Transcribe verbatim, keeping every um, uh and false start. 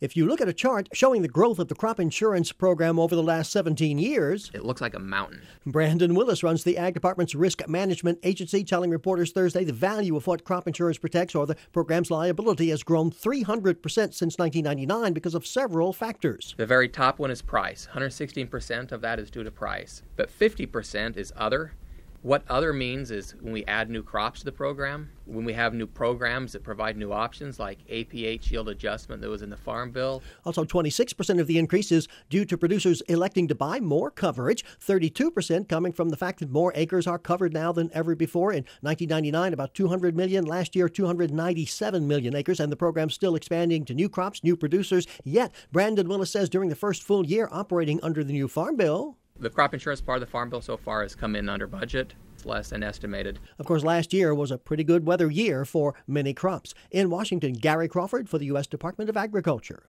If you look at a chart showing the growth of the crop insurance program over the last seventeen years, it looks like a mountain. Brandon Willis runs the Ag Department's Risk Management Agency, telling reporters Thursday the value of what crop insurance protects, or the program's liability, has grown three hundred percent since nineteen ninety-nine because of several factors. The very top one is price. one hundred sixteen percent of that is due to price. But fifty percent is other. What other means is when we add new crops to the program, when we have new programs that provide new options like A P H yield adjustment that was in the Farm Bill. Also, twenty-six percent of the increase is due to producers electing to buy more coverage, thirty-two percent coming from the fact that more acres are covered now than ever before. In nineteen ninety-nine, about two hundred million. Last year, two hundred ninety-seven million acres, and the program's still expanding to new crops, new producers. Yet, Brandon Willis says during the first full year operating under the new Farm Bill, the crop insurance part of the Farm Bill so far has come in under budget. It's less than estimated. Of course, last year was a pretty good weather year for many crops. In Washington, Gary Crawford for the U S Department of Agriculture.